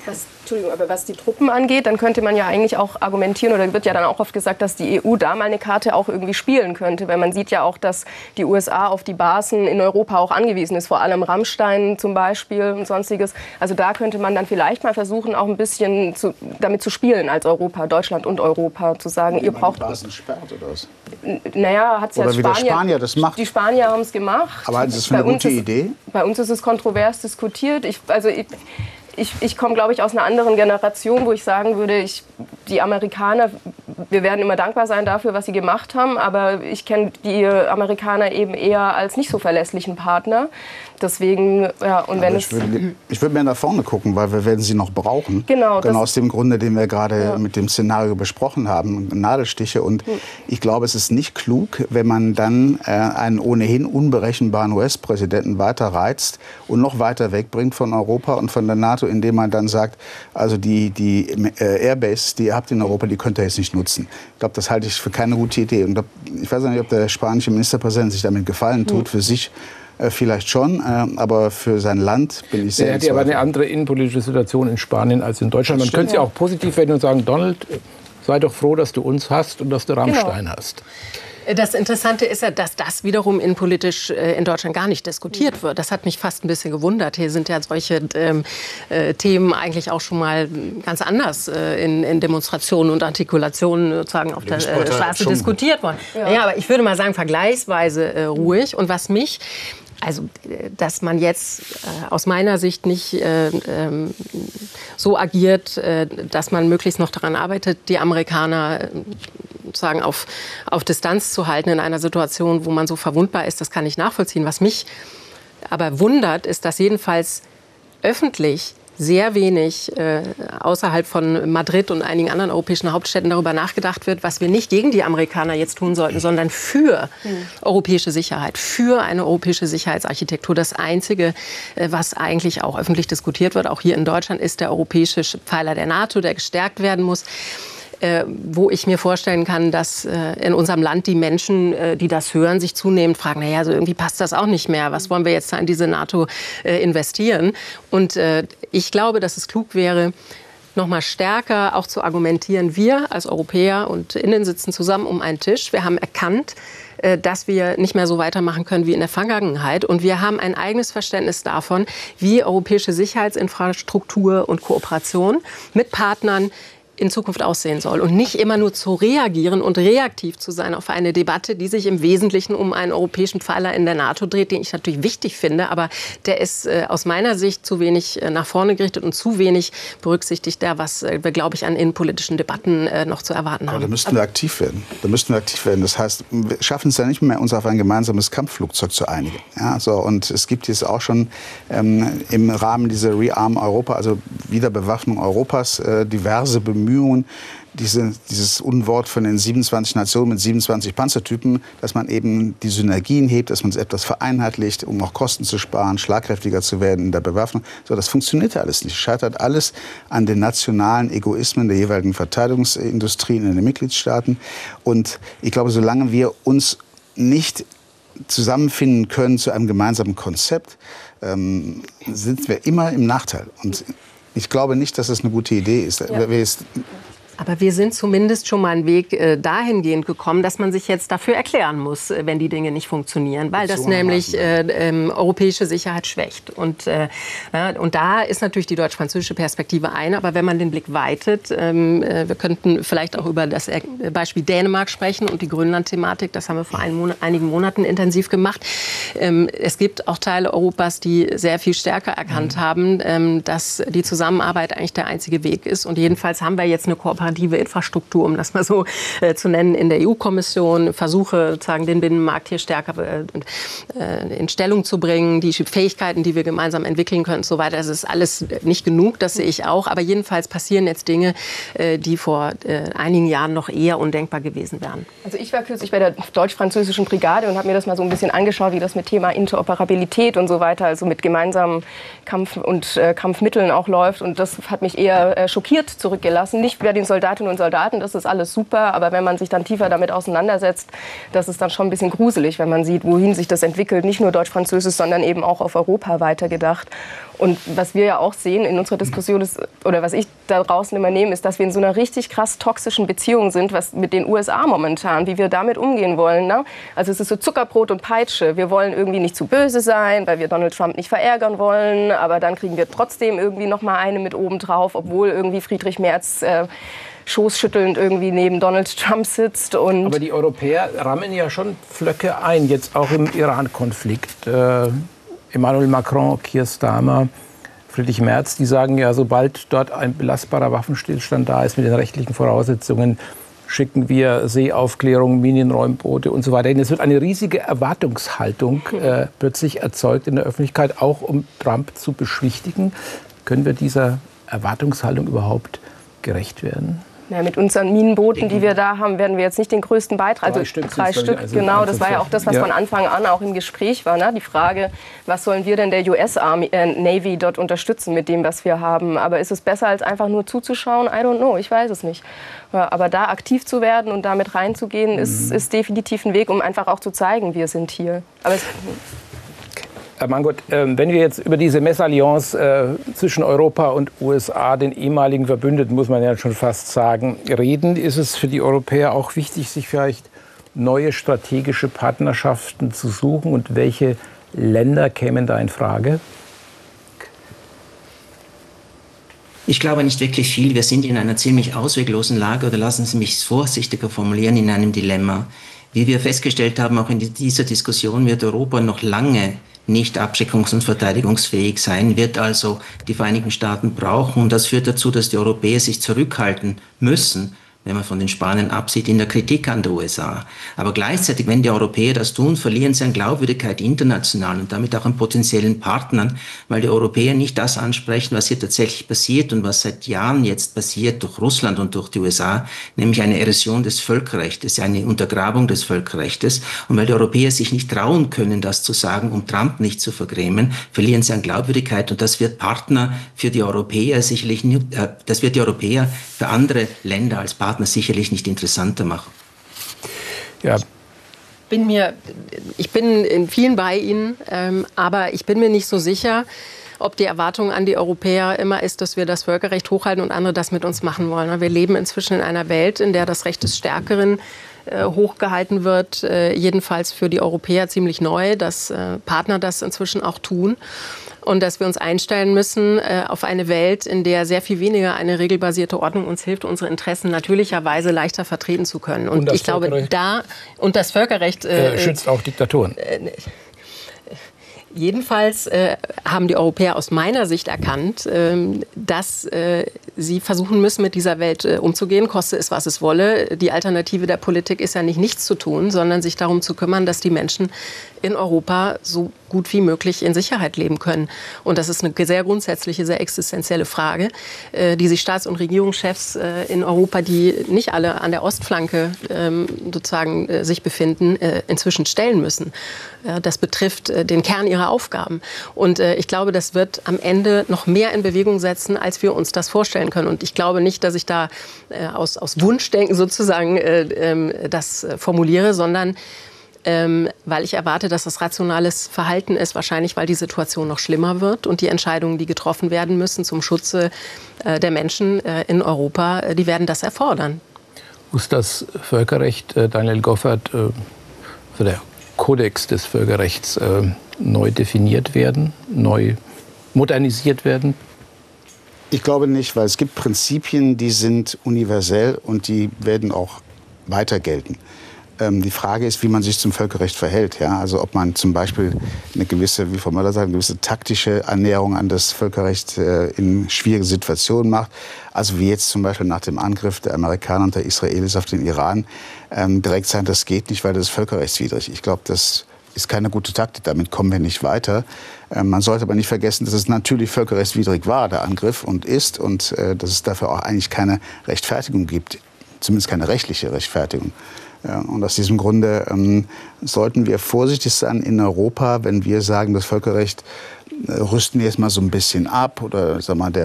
Was, Entschuldigung, aber was die Truppen angeht, dann könnte man ja eigentlich auch argumentieren, oder wird ja dann auch oft gesagt, dass die E U da mal eine Karte auch irgendwie spielen könnte. Weil man sieht ja auch, dass die U S A auf die Basen in Europa auch angewiesen ist, vor allem Rammstein zum Beispiel und sonstiges. Also da könnte man dann vielleicht mal versuchen, auch ein bisschen zu, damit zu spielen als Europa, Deutschland und Europa, zu sagen, ihr braucht... Die Basen sperrt oder was? Naja, hat es ja Oder wie der Spanier, Spanier das macht. Die Spanier haben es gemacht. Aber halten Sie das für eine gute ist, Idee? Bei uns ist es kontrovers diskutiert. Ich, also ich, Ich, ich komme, glaube ich, aus einer anderen Generation, wo ich sagen würde, ich, die Amerikaner, wir werden immer dankbar sein dafür, was sie gemacht haben, aber ich kenne die Amerikaner eben eher als nicht so verlässlichen Partner. Deswegen, ja, und wenn ich, würde, ich würde mehr nach vorne gucken, weil wir werden sie noch brauchen. Genau. Genau aus dem Grunde, den wir gerade ja. mit dem Szenario besprochen haben, Nadelstiche. Und hm. ich glaube, es ist nicht klug, wenn man dann äh, einen ohnehin unberechenbaren U S-Präsidenten weiter reizt und noch weiter wegbringt von Europa und von der NATO, indem man dann sagt, also die, die äh, Airbase, die ihr habt in Europa, die könnt ihr jetzt nicht nutzen. Ich glaube, das halte ich für keine gute Idee. Und ich weiß nicht, ob der spanische Ministerpräsident sich damit gefallen tut, hm. für sich äh, vielleicht schon, äh, aber für sein Land bin ich sehr Er hat ja aber eine andere innenpolitische Situation in Spanien als in Deutschland. Man könnte es ja auch positiv werden und sagen, Donald, sei doch froh, dass du uns hast und dass du Rammstein genau. hast. Das Interessante ist ja, dass das wiederum innenpolitisch in Deutschland gar nicht diskutiert wird. Das hat mich fast ein bisschen gewundert. Hier sind ja solche ähm, äh, Themen eigentlich auch schon mal ganz anders äh, in, in Demonstrationen und Artikulationen sozusagen auf der äh, Straße diskutiert worden. Ja. Ja, aber ich würde mal sagen, vergleichsweise äh, ruhig. Und was mich... Also, dass man jetzt äh, aus meiner Sicht nicht äh, ähm, so agiert, äh, dass man möglichst noch daran arbeitet, die Amerikaner äh, sozusagen auf, auf Distanz zu halten in einer Situation, wo man so verwundbar ist, das kann ich nachvollziehen. Was mich aber wundert, ist, dass jedenfalls öffentlich sehr wenig äh, außerhalb von Madrid und einigen anderen europäischen Hauptstädten darüber nachgedacht wird, was wir nicht gegen die Amerikaner jetzt tun sollten, sondern für mhm. europäische Sicherheit, für eine europäische Sicherheitsarchitektur. Das Einzige, äh, was eigentlich auch öffentlich diskutiert wird, auch hier in Deutschland, ist der europäische Pfeiler der NATO, der gestärkt werden muss. Äh, wo ich mir vorstellen kann, dass äh, in unserem Land die Menschen, äh, die das hören, sich zunehmend fragen, naja, also irgendwie passt das auch nicht mehr. Was wollen wir jetzt da in diese NATO äh, investieren? Und äh, ich glaube, dass es klug wäre, noch mal stärker auch zu argumentieren. Wir als Europäer und Innen sitzen zusammen um einen Tisch. Wir haben erkannt, äh, dass wir nicht mehr so weitermachen können wie in der Vergangenheit. Und wir haben ein eigenes Verständnis davon, wie europäische Sicherheitsinfrastruktur und Kooperation mit Partnern in Zukunft aussehen soll und nicht immer nur zu reagieren und reaktiv zu sein auf eine Debatte, die sich im Wesentlichen um einen europäischen Pfeiler in der NATO dreht, den ich natürlich wichtig finde, aber der ist äh, aus meiner Sicht zu wenig äh, nach vorne gerichtet und zu wenig berücksichtigt der, was äh, wir, glaube ich, an innenpolitischen Debatten äh, noch zu erwarten haben. Aber da müssten wir aktiv werden. Da müssten wir aktiv werden. Das heißt, wir schaffen es ja nicht mehr, uns auf ein gemeinsames Kampfflugzeug zu einigen. Ja, so, und es gibt jetzt auch schon ähm, im Rahmen dieser Rearm Europa, also Wiederbewaffnung Europas, äh, diverse Bemühungen, Diese, dieses Unwort von den siebenundzwanzig Nationen mit siebenundzwanzig Panzertypen, dass man eben die Synergien hebt, dass man es etwas vereinheitlicht, um auch Kosten zu sparen, schlagkräftiger zu werden in der Bewaffnung. So, das funktioniert ja alles nicht. Scheitert alles an den nationalen Egoismen der jeweiligen Verteidigungsindustrien in den Mitgliedstaaten. Und ich glaube, solange wir uns nicht zusammenfinden können zu einem gemeinsamen Konzept, ähm, sind wir immer im Nachteil. Und ich glaube nicht, dass es eine gute Idee ist. Ja. Aber wir sind zumindest schon mal einen Weg äh, dahingehend gekommen, dass man sich jetzt dafür erklären muss, äh, wenn die Dinge nicht funktionieren, weil das so nämlich äh, ähm, europäische Sicherheit schwächt. Und, äh, ja, und da ist natürlich die deutsch-französische Perspektive eine, aber wenn man den Blick weitet, ähm, äh, wir könnten vielleicht auch über das Beispiel Dänemark sprechen und die Grönland-Thematik, das haben wir vor ein Monat, einigen Monaten intensiv gemacht. Ähm, es gibt auch Teile Europas, die sehr viel stärker erkannt mhm. haben, ähm, dass die Zusammenarbeit eigentlich der einzige Weg ist. Und jedenfalls haben wir jetzt eine Kooperation, Infrastruktur, um das mal so äh, zu nennen, in der E U-Kommission, Versuche, sozusagen, den Binnenmarkt hier stärker äh, in Stellung zu bringen, die Fähigkeiten, die wir gemeinsam entwickeln können und so weiter. Das ist alles nicht genug, das sehe ich auch. Aber jedenfalls passieren jetzt Dinge, äh, die vor äh, einigen Jahren noch eher undenkbar gewesen wären. Also ich war kürzlich bei der deutsch-französischen Brigade und habe mir das mal so ein bisschen angeschaut, wie das mit Thema Interoperabilität und so weiter, also mit gemeinsamen Kampf- und äh, Kampfmitteln auch läuft. Und das hat mich eher äh, schockiert zurückgelassen. Nicht bei den Soldatinnen und Soldaten, das ist alles super, aber wenn man sich dann tiefer damit auseinandersetzt, das ist dann schon ein bisschen gruselig, wenn man sieht, wohin sich das entwickelt, nicht nur deutsch-französisch, sondern eben auch auf Europa weitergedacht. Und was wir ja auch sehen in unserer Diskussion ist, oder was ich da draußen immer nehme, ist, dass wir in so einer richtig krass toxischen Beziehung sind, was mit den U S A momentan, wie wir damit umgehen wollen. Ne? Also es ist so Zuckerbrot und Peitsche. Wir wollen irgendwie nicht zu böse sein, weil wir Donald Trump nicht verärgern wollen, aber dann kriegen wir trotzdem irgendwie noch mal eine mit oben drauf, obwohl irgendwie Friedrich Merz äh, schoßschüttelnd irgendwie neben Donald Trump sitzt. Und aber die Europäer rammen ja schon Pflöcke ein, jetzt auch im Iran-Konflikt. Äh Emmanuel Macron, Keir Starmer, Friedrich Merz, die sagen ja, sobald dort ein belastbarer Waffenstillstand da ist mit den rechtlichen Voraussetzungen, schicken wir Seeaufklärung, Minenräumboote und so weiter. Es wird eine riesige Erwartungshaltung äh, plötzlich erzeugt in der Öffentlichkeit, auch um Trump zu beschwichtigen. Können wir dieser Erwartungshaltung überhaupt gerecht werden? Ja, mit unseren Minenbooten, die wir da haben, werden wir jetzt nicht den größten Beitrag. Also drei Stück, drei Stück also genau. Das war ja auch das, was ja. von Anfang an auch im Gespräch war. Ne? Die Frage, was sollen wir denn der U S Army, äh, Navy dort unterstützen mit dem, was wir haben? Aber ist es besser, als einfach nur zuzuschauen? I don't know, ich weiß es nicht. Ja, aber da aktiv zu werden und damit reinzugehen, mhm. ist, ist definitiv ein Weg, um einfach auch zu zeigen, wir sind hier. Aber es, Herr Mangold, wenn wir jetzt über diese Messalliance äh, zwischen Europa und U S A, den ehemaligen Verbündeten, muss man ja schon fast sagen, reden, ist es für die Europäer auch wichtig, sich vielleicht neue strategische Partnerschaften zu suchen? Und welche Länder kämen da in Frage? Ich glaube nicht wirklich viel. Wir sind in einer ziemlich ausweglosen Lage, oder lassen Sie mich es vorsichtiger formulieren, in einem Dilemma. Wie wir festgestellt haben, auch in dieser Diskussion wird Europa noch lange nicht abschreckungs- und verteidigungsfähig sein, wird also die Vereinigten Staaten brauchen. Und das führt dazu, dass die Europäer sich zurückhalten müssen, wenn man von den Spaniern absieht, in der Kritik an der U S A. Aber gleichzeitig, wenn die Europäer das tun, verlieren sie an Glaubwürdigkeit international und damit auch an potenziellen Partnern, weil die Europäer nicht das ansprechen, was hier tatsächlich passiert und was seit Jahren jetzt passiert durch Russland und durch die U S A, nämlich eine Erosion des Völkerrechts, eine Untergrabung des Völkerrechts. Und weil die Europäer sich nicht trauen können, das zu sagen, um Trump nicht zu vergrämen, verlieren sie an Glaubwürdigkeit. Und das wird Partner für die Europäer sicherlich nicht, äh, das wird die Europäer für andere Länder als Partner sicherlich nicht interessanter machen. Ja. Bin mir, ich bin in vielen bei Ihnen, ähm, aber ich bin mir nicht so sicher, ob die Erwartung an die Europäer immer ist, dass wir das Völkerrecht hochhalten und andere das mit uns machen wollen. Wir leben inzwischen in einer Welt, in der das Recht des Stärkeren äh, hochgehalten wird, äh, jedenfalls für die Europäer ziemlich neu, dass äh, Partner das inzwischen auch tun. Und dass wir uns einstellen müssen äh, auf eine Welt, in der sehr viel weniger eine regelbasierte Ordnung uns hilft, unsere Interessen natürlicherweise leichter vertreten zu können. Und, und ich glaube, da und das Völkerrecht äh, äh, schützt auch Diktaturen. Äh, Jedenfalls äh, haben die Europäer aus meiner Sicht erkannt, äh, dass äh, sie versuchen müssen, mit dieser Welt äh, umzugehen, koste es, was es wolle. Die Alternative der Politik ist ja nicht nichts zu tun, sondern sich darum zu kümmern, dass die Menschen in Europa so gut wie möglich in Sicherheit leben können. Und das ist eine sehr grundsätzliche, sehr existenzielle Frage, äh, die sich Staats- und Regierungschefs äh, in Europa, die nicht alle an der Ostflanke ähm, sozusagen äh, sich befinden, äh, inzwischen stellen müssen. Äh, das betrifft äh, den Kern ihrer Aufgaben. Und äh, ich glaube, das wird am Ende noch mehr in Bewegung setzen, als wir uns das vorstellen können. Und ich glaube nicht, dass ich da äh, aus, aus Wunschdenken sozusagen äh, äh, das äh, formuliere, sondern Ähm, weil ich erwarte, dass das rationales Verhalten ist, wahrscheinlich weil die Situation noch schlimmer wird und die Entscheidungen, die getroffen werden müssen zum Schutze äh, der Menschen äh, in Europa, äh, die werden das erfordern. Muss das Völkerrecht, äh, Daniel Goffert, äh, also der Kodex des Völkerrechts äh, neu definiert werden, neu modernisiert werden? Ich glaube nicht, weil es gibt Prinzipien, die sind universell und die werden auch weiter gelten. Die Frage ist, wie man sich zum Völkerrecht verhält. Ja? Also ob man zum Beispiel eine gewisse, wie Frau Möller sagt, eine gewisse taktische Annäherung an das Völkerrecht äh, in schwierige Situationen macht. Also wie jetzt zum Beispiel nach dem Angriff der Amerikaner und der Israelis auf den Iran ähm, direkt sagen, das geht nicht, weil das ist völkerrechtswidrig. Ich glaube, das ist keine gute Taktik. Damit kommen wir nicht weiter. Ähm, man sollte aber nicht vergessen, dass es natürlich völkerrechtswidrig war, der Angriff, und ist. Und äh, dass es dafür auch eigentlich keine Rechtfertigung gibt. Zumindest keine rechtliche Rechtfertigung. Ja, und aus diesem Grunde ähm, sollten wir vorsichtig sein in Europa, wenn wir sagen, das Völkerrecht äh, rüsten wir jetzt mal so ein bisschen ab oder sag mal, der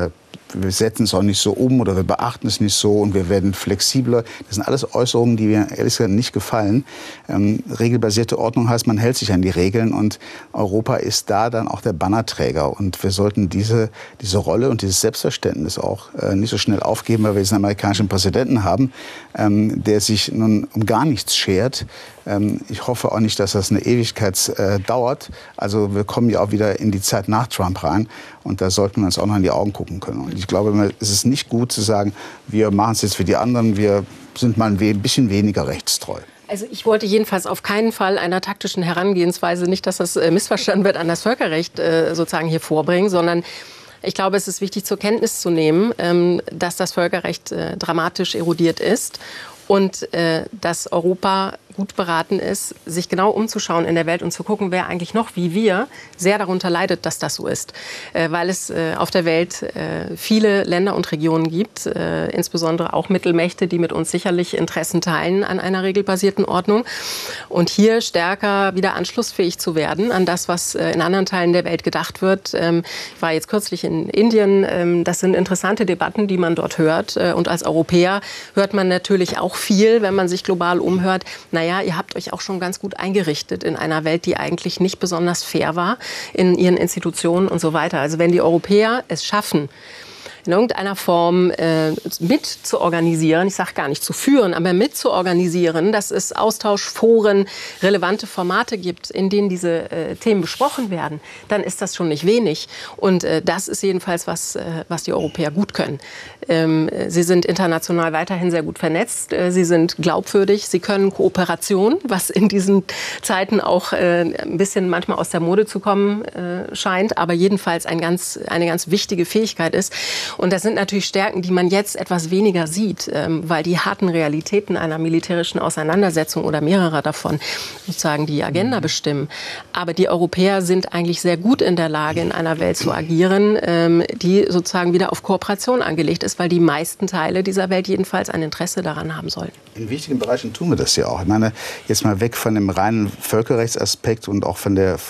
wir setzen es auch nicht so um oder wir beachten es nicht so und wir werden flexibler. Das sind alles Äußerungen, die mir ehrlich gesagt nicht gefallen. Ähm, regelbasierte Ordnung heißt, man hält sich an die Regeln und Europa ist da dann auch der Bannerträger. Und wir sollten diese, diese Rolle und dieses Selbstverständnis auch äh, nicht so schnell aufgeben, weil wir jetzt einen amerikanischen Präsidenten haben, ähm, der sich nun um gar nichts schert. Ähm, ich hoffe auch nicht, dass das eine Ewigkeit äh, dauert. Also wir kommen ja auch wieder in die Zeit nach Trump rein. Und da sollten wir uns auch noch in die Augen gucken können. Und ich glaube, es ist nicht gut zu sagen, wir machen es jetzt für die anderen, wir sind mal ein bisschen weniger rechtstreu. Also ich wollte jedenfalls auf keinen Fall einer taktischen Herangehensweise, nicht, dass das äh, missverstanden wird, an das Völkerrecht äh, sozusagen hier vorbringen, sondern ich glaube, es ist wichtig zur Kenntnis zu nehmen, ähm, dass das Völkerrecht äh, dramatisch erodiert ist und äh, dass Europa gut beraten ist, sich genau umzuschauen in der Welt und zu gucken, wer eigentlich noch wie wir sehr darunter leidet, dass das so ist. Äh, weil es äh, auf der Welt äh, viele Länder und Regionen gibt, äh, insbesondere auch Mittelmächte, die mit uns sicherlich Interessen teilen an einer regelbasierten Ordnung. Und hier stärker wieder anschlussfähig zu werden an das, was äh, in anderen Teilen der Welt gedacht wird. Ähm, ich war jetzt kürzlich in Indien. Ähm, das sind interessante Debatten, die man dort hört. Äh, und als Europäer hört man natürlich auch viel, wenn man sich global umhört. Naja, Ja, ihr habt euch auch schon ganz gut eingerichtet in einer Welt, die eigentlich nicht besonders fair war in ihren Institutionen und so weiter. Also wenn die Europäer es schaffen, in irgendeiner Form äh, mit zu organisieren, ich sage gar nicht zu führen, aber mit zu organisieren, dass es Austauschforen, relevante Formate gibt, in denen diese äh, Themen besprochen werden, dann ist das schon nicht wenig. Und äh, das ist jedenfalls was, äh, was die Europäer gut können. Ähm, sie sind international weiterhin sehr gut vernetzt, äh, sie sind glaubwürdig, sie können Kooperation, was in diesen Zeiten auch äh, ein bisschen manchmal aus der Mode zu kommen äh, scheint, aber jedenfalls ein ganz, eine ganz wichtige Fähigkeit ist. Und das sind natürlich Stärken, die man jetzt etwas weniger sieht, ähm, weil die harten Realitäten einer militärischen Auseinandersetzung oder mehrerer davon sozusagen die Agenda bestimmen. Aber die Europäer sind eigentlich sehr gut in der Lage, in einer Welt zu agieren, ähm, die sozusagen wieder auf Kooperation angelegt ist, weil die meisten Teile dieser Welt jedenfalls ein Interesse daran haben sollten. In wichtigen Bereichen tun wir das ja auch. Ich meine, jetzt mal weg von dem reinen Völkerrechtsaspekt und auch von der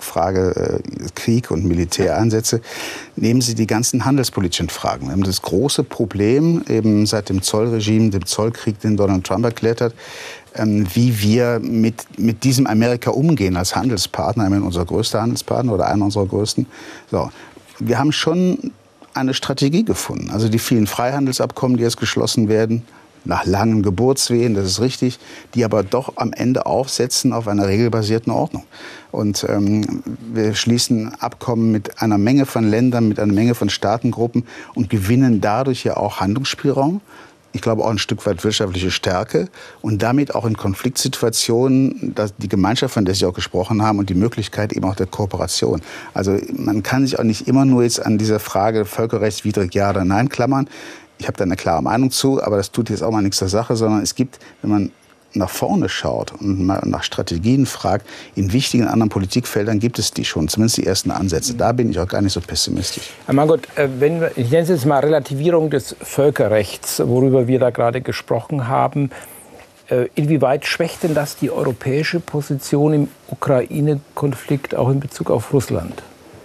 Frage äh, Krieg und Militäreinsätze, nehmen Sie die ganzen handelspolitischen Fragen. Wir haben das große Problem eben seit dem Zollregime, dem Zollkrieg, den Donald Trump erklärt hat, ähm, wie wir mit, mit diesem Amerika umgehen als Handelspartner, ich meine, unser größter Handelspartner oder einer unserer größten. So, wir haben schon eine Strategie gefunden. Also die vielen Freihandelsabkommen, die jetzt geschlossen werden, nach langen Geburtswehen, das ist richtig, die aber doch am Ende aufsetzen auf einer regelbasierten Ordnung. Und ähm, wir schließen Abkommen mit einer Menge von Ländern, mit einer Menge von Staatengruppen und gewinnen dadurch ja auch Handlungsspielraum. Ich glaube auch ein Stück weit wirtschaftliche Stärke und damit auch in Konfliktsituationen dass die Gemeinschaft, von der Sie auch gesprochen haben, und die Möglichkeit eben auch der Kooperation. Also man kann sich auch nicht immer nur jetzt an dieser Frage völkerrechtswidrig ja oder nein klammern. Ich habe da eine klare Meinung zu, aber das tut jetzt auch mal nichts zur Sache, sondern es gibt, wenn man nach vorne schaut und mal nach Strategien fragt, in wichtigen anderen Politikfeldern gibt es die schon, zumindest die ersten Ansätze. Da bin ich auch gar nicht so pessimistisch. Herr Mangold, wenn wir, ich nenne es jetzt mal Relativierung des Völkerrechts, worüber wir da gerade gesprochen haben. Inwieweit schwächt denn das die europäische Position im Ukraine-Konflikt auch in Bezug auf Russland?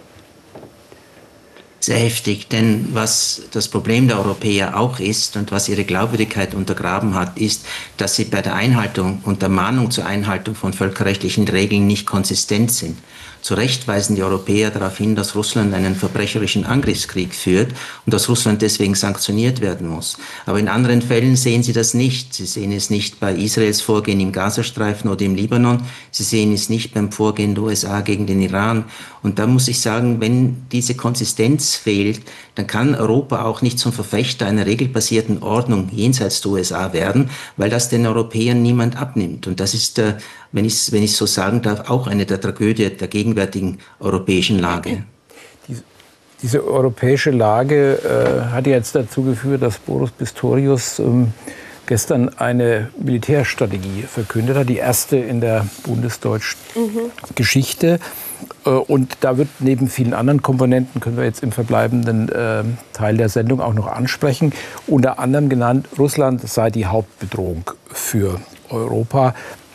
Sehr heftig, denn was das Problem der Europäer auch ist und was ihre Glaubwürdigkeit untergraben hat, ist, dass sie bei der Einhaltung und der Mahnung zur Einhaltung von völkerrechtlichen Regeln nicht konsistent sind. Zu Recht weisen die Europäer darauf hin, dass Russland einen verbrecherischen Angriffskrieg führt und dass Russland deswegen sanktioniert werden muss. Aber in anderen Fällen sehen sie das nicht. Sie sehen es nicht bei Israels Vorgehen im Gazastreifen oder im Libanon. Sie sehen es nicht beim Vorgehen der U S A gegen den Iran. Und da muss ich sagen, wenn diese Konsistenz fehlt, dann kann Europa auch nicht zum Verfechter einer regelbasierten Ordnung jenseits der U S A werden, weil das den Europäern niemand abnimmt. Und das ist, äh, wenn ich es wenn ich so sagen darf, auch eine der Tragödien der gegenwärtigen europäischen Lage. Diese, diese europäische Lage äh, hat jetzt dazu geführt, dass Boris Pistorius ähm, gestern eine Militärstrategie verkündet hat, die erste in der bundesdeutschen mhm. Geschichte. Äh, und da wird neben vielen anderen Komponenten, können wir jetzt im verbleibenden äh, Teil der Sendung auch noch ansprechen, unter anderem genannt, Russland sei die Hauptbedrohung für Europa.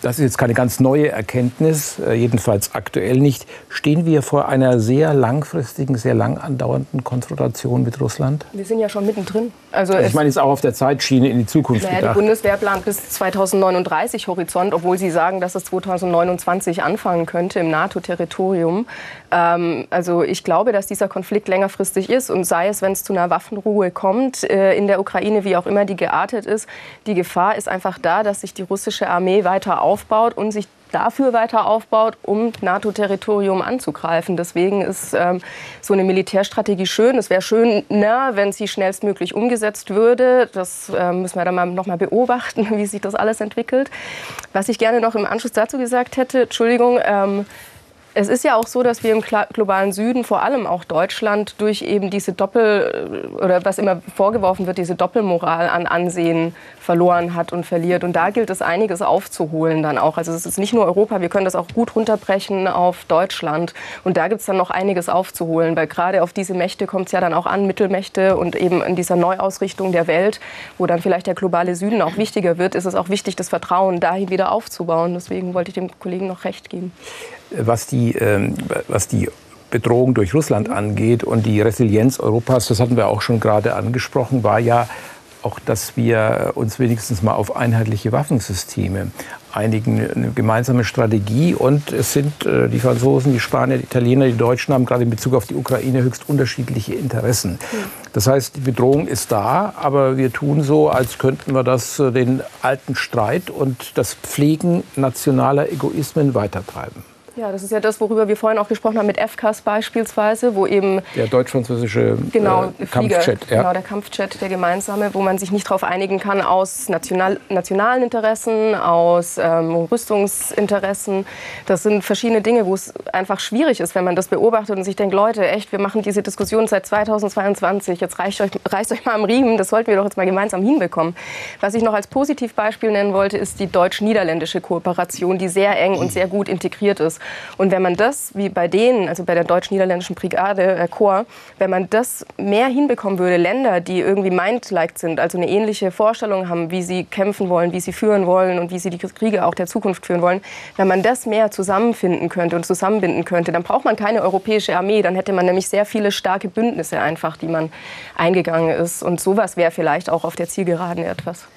das ist jetzt keine ganz neue Erkenntnis, jedenfalls aktuell nicht. Stehen wir vor einer sehr langfristigen, sehr lang andauernden Konfrontation mit Russland? Wir sind ja schon mittendrin. Also, also ich meine jetzt auch auf der Zeitschiene in die Zukunft naja, gedacht. Die Bundeswehr plant bis zweitausendneununddreißig Horizont, obwohl sie sagen, dass es zweitausendneunundzwanzig anfangen könnte im NATO-Territorium. Ähm, also ich glaube, dass dieser Konflikt längerfristig ist und sei es, wenn es zu einer Waffenruhe kommt äh, in der Ukraine, wie auch immer die geartet ist. Die Gefahr ist einfach da, dass sich die russische Armee weiter aufbaut und sich dafür weiter aufbaut, um NATO-Territorium anzugreifen. Deswegen ist ähm, so eine Militärstrategie schön. Es wäre schöner, wenn sie schnellstmöglich umgesetzt würde. Das äh, müssen wir dann mal, noch mal beobachten, wie sich das alles entwickelt. Was ich gerne noch im Anschluss dazu gesagt hätte, Entschuldigung, ähm, es ist ja auch so, dass wir im globalen Süden, vor allem auch Deutschland, durch eben diese Doppel- oder was immer vorgeworfen wird, diese Doppelmoral an Ansehen verloren hat und verliert. Und da gilt es, einiges aufzuholen dann auch. Also es ist nicht nur Europa, wir können das auch gut runterbrechen auf Deutschland. Und da gibt es dann noch einiges aufzuholen, weil gerade auf diese Mächte kommt es ja dann auch an, Mittelmächte und eben in dieser Neuausrichtung der Welt, wo dann vielleicht der globale Süden auch wichtiger wird, ist es auch wichtig, das Vertrauen dahin wieder aufzubauen. Deswegen wollte ich dem Kollegen noch recht geben. Was die, ähm, was die Bedrohung durch Russland angeht und die Resilienz Europas, das hatten wir auch schon gerade angesprochen, war ja auch, dass wir uns wenigstens mal auf einheitliche Waffensysteme einigen, eine gemeinsame Strategie. Und es sind äh, die Franzosen, die Spanier, die Italiener, die Deutschen haben gerade in Bezug auf die Ukraine höchst unterschiedliche Interessen. Das heißt, die Bedrohung ist da, aber wir tun so, als könnten wir das, äh, den alten Streit und das Pflegen nationaler Egoismen weitertreiben. Ja, das ist ja das, worüber wir vorhin auch gesprochen haben mit F C A S beispielsweise, wo eben der deutsch-französische genau, äh, Kampfjet, ja. Genau, der Kampfjet, der gemeinsame, wo man sich nicht darauf einigen kann aus national, nationalen Interessen, aus ähm, Rüstungsinteressen. Das sind verschiedene Dinge, wo es einfach schwierig ist, wenn man das beobachtet und sich denkt, Leute, echt, wir machen diese Diskussion seit zweitausendzweiundzwanzig, jetzt reicht euch, reißt euch mal am Riemen, das sollten wir doch jetzt mal gemeinsam hinbekommen. Was ich noch als Positivbeispiel nennen wollte, ist die deutsch-niederländische Kooperation, die sehr eng und sehr gut integriert ist. Und wenn man das, wie bei denen, also bei der deutsch-niederländischen Brigade, äh, Korps, wenn man das mehr hinbekommen würde, Länder, die irgendwie mind-like sind, also eine ähnliche Vorstellung haben, wie sie kämpfen wollen, wie sie führen wollen und wie sie die Kriege auch der Zukunft führen wollen, wenn man das mehr zusammenfinden könnte und zusammenbinden könnte, dann braucht man keine europäische Armee, dann hätte man nämlich sehr viele starke Bündnisse einfach, die man eingegangen ist. Und sowas wäre vielleicht auch auf der Zielgeraden etwas.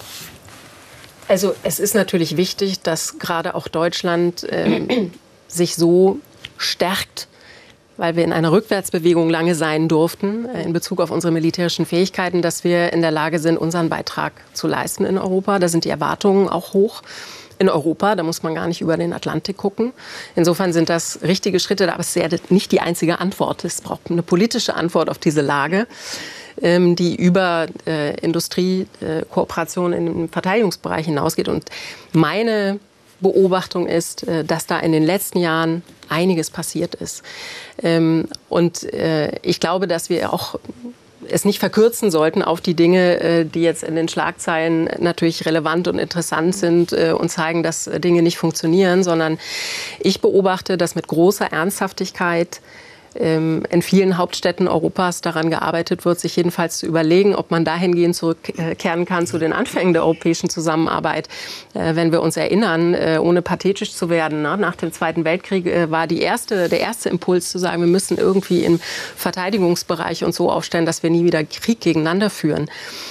Also es ist natürlich wichtig, dass gerade auch Deutschland ähm, sich so stärkt, weil wir in einer Rückwärtsbewegung lange sein durften äh, in Bezug auf unsere militärischen Fähigkeiten, dass wir in der Lage sind, unseren Beitrag zu leisten in Europa. Da sind die Erwartungen auch hoch. In Europa, da muss man gar nicht über den Atlantik gucken. Insofern sind das richtige Schritte, aber es ist ja nicht die einzige Antwort. Es braucht eine politische Antwort auf diese Lage, die über äh, Industriekooperation äh, im Verteidigungsbereich hinausgeht. Und meine Beobachtung ist, äh, dass da in den letzten Jahren einiges passiert ist. Ähm, und äh, ich glaube, dass wir auch es nicht verkürzen sollten auf die Dinge, äh, die jetzt in den Schlagzeilen natürlich relevant und interessant sind äh, und zeigen, dass äh, Dinge nicht funktionieren, sondern ich beobachte, dass mit großer Ernsthaftigkeit in vielen Hauptstädten Europas daran gearbeitet wird, sich jedenfalls zu überlegen, ob man dahingehend zurückkehren kann zu den Anfängen der europäischen Zusammenarbeit. Wenn wir uns erinnern, ohne pathetisch zu werden, nach dem Zweiten Weltkrieg war die erste, der erste Impuls zu sagen, wir müssen irgendwie im Verteidigungsbereich uns so aufstellen, dass wir nie wieder Krieg gegeneinander führen.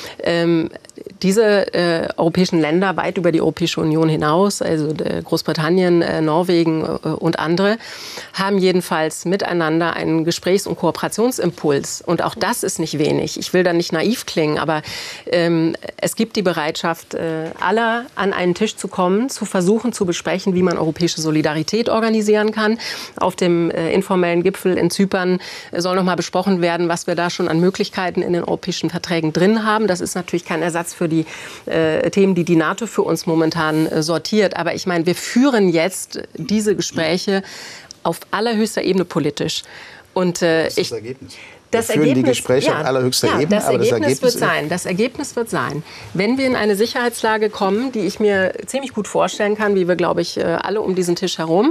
Diese äh, europäischen Länder weit über die Europäische Union hinaus, also Großbritannien, äh, Norwegen äh, und andere, haben jedenfalls miteinander einen Gesprächs- und Kooperationsimpuls. Und auch das ist nicht wenig. Ich will da nicht naiv klingen, aber ähm, es gibt die Bereitschaft, äh, aller an einen Tisch zu kommen, zu versuchen, zu besprechen, wie man europäische Solidarität organisieren kann. Auf dem äh, informellen Gipfel in Zypern äh, soll noch mal besprochen werden, was wir da schon an Möglichkeiten in den europäischen Verträgen drin haben. Das ist natürlich kein Ersatz für die äh, Themen, die die NATO für uns momentan äh, sortiert. Aber ich meine, wir führen jetzt diese Gespräche auf allerhöchster Ebene politisch. Und, äh, was ist das ich, Ergebnis? das wir führen Ergebnis, die Gespräche ja, auf allerhöchster ja, Ebene. Das, aber Ergebnis das Ergebnis wird sein, das Ergebnis wird sein, wenn wir in eine Sicherheitslage kommen, die ich mir ziemlich gut vorstellen kann, wie wir, glaube ich, alle um diesen Tisch herum,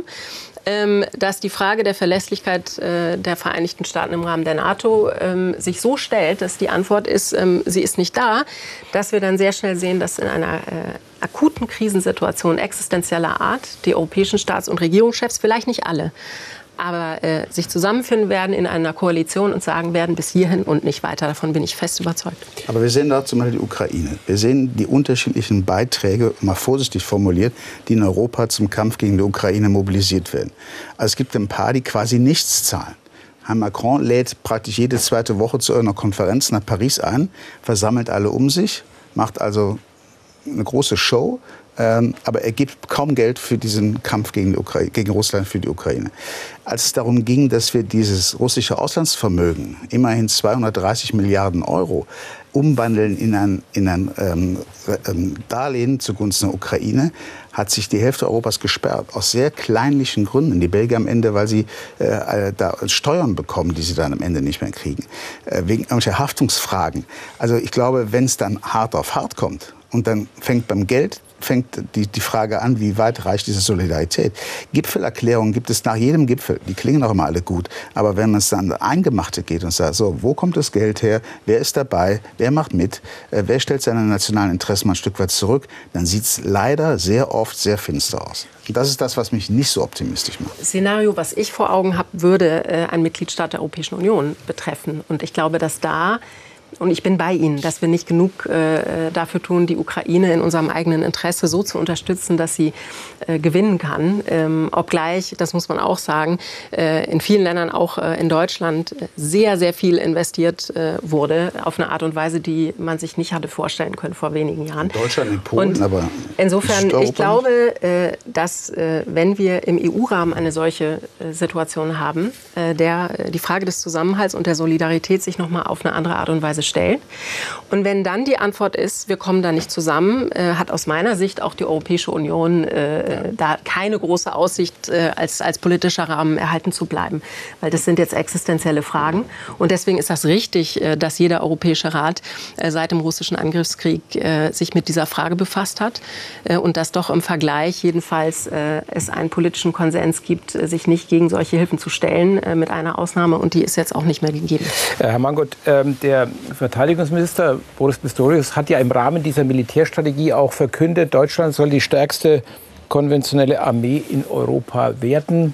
dass die Frage der Verlässlichkeit der Vereinigten Staaten im Rahmen der NATO sich so stellt, dass die Antwort ist, sie ist nicht da, dass wir dann sehr schnell sehen, dass in einer akuten Krisensituation existenzieller Art die europäischen Staats- und Regierungschefs, vielleicht nicht alle, aber äh, sich zusammenfinden werden in einer Koalition und sagen werden, bis hierhin und nicht weiter. Davon bin ich fest überzeugt. Aber wir sehen da zum Beispiel die Ukraine. Wir sehen die unterschiedlichen Beiträge, mal vorsichtig formuliert, die in Europa zum Kampf gegen die Ukraine mobilisiert werden. Also es gibt ein paar, die quasi nichts zahlen. Herr Macron lädt praktisch jede zweite Woche zu einer Konferenz nach Paris ein, versammelt alle um sich, macht also eine große Show. Ähm, aber er gibt kaum Geld für diesen Kampf gegen, die Ukraine, gegen Russland für die Ukraine. Als es darum ging, dass wir dieses russische Auslandsvermögen, immerhin zweihundertdreißig Milliarden Euro, umwandeln in ein, in ein ähm, ähm, Darlehen zugunsten der Ukraine, hat sich die Hälfte Europas gesperrt. Aus sehr kleinlichen Gründen. Die Belgier am Ende, weil sie äh, da Steuern bekommen, die sie dann am Ende nicht mehr kriegen. Äh, wegen irgendwelcher Haftungsfragen. Also ich glaube, wenn es dann hart auf hart kommt und dann fängt beim Geld fängt die, die Frage an, wie weit reicht diese Solidarität. Gipfelerklärungen gibt es nach jedem Gipfel. Die klingen auch immer alle gut. Aber wenn man es dann Eingemachte geht und sagt, so, wo kommt das Geld her? Wer ist dabei? Wer macht mit? Äh, wer stellt seine nationalen Interessen mal ein Stück weit zurück? Dann sieht es leider sehr oft sehr finster aus. Und das ist das, was mich nicht so optimistisch macht. Das Szenario, was ich vor Augen habe, würde äh, einen Mitgliedstaat der Europäischen Union betreffen. Und ich glaube, dass da Und ich bin bei Ihnen, dass wir nicht genug äh, dafür tun, die Ukraine in unserem eigenen Interesse so zu unterstützen, dass sie äh, gewinnen kann. Ähm, obgleich, das muss man auch sagen, äh, in vielen Ländern, auch äh, in Deutschland, sehr, sehr viel investiert äh, wurde. Auf eine Art und Weise, die man sich nicht hatte vorstellen können vor wenigen Jahren. In Deutschland, in Polen, und aber insofern, ich glaube, äh, dass äh, wenn wir im E U-Rahmen eine solche äh, Situation haben, äh, der die Frage des Zusammenhalts und der Solidarität sich noch mal auf eine andere Art und Weise stellt. Und wenn dann die Antwort ist, wir kommen da nicht zusammen, äh, hat aus meiner Sicht auch die Europäische Union äh, ja. da keine große Aussicht, äh, als, als politischer Rahmen erhalten zu bleiben. Weil das sind jetzt existenzielle Fragen. Und deswegen ist das richtig, äh, dass jeder Europäische Rat äh, seit dem russischen Angriffskrieg äh, sich mit dieser Frage befasst hat. Äh, und dass doch im Vergleich jedenfalls äh, es einen politischen Konsens gibt, äh, sich nicht gegen solche Hilfen zu stellen, äh, mit einer Ausnahme. Und die ist jetzt auch nicht mehr gegeben. Herr Mangold, ähm, der Verteidigungsminister Boris Pistorius hat ja im Rahmen dieser Militärstrategie auch verkündet, Deutschland soll die stärkste konventionelle Armee in Europa werden.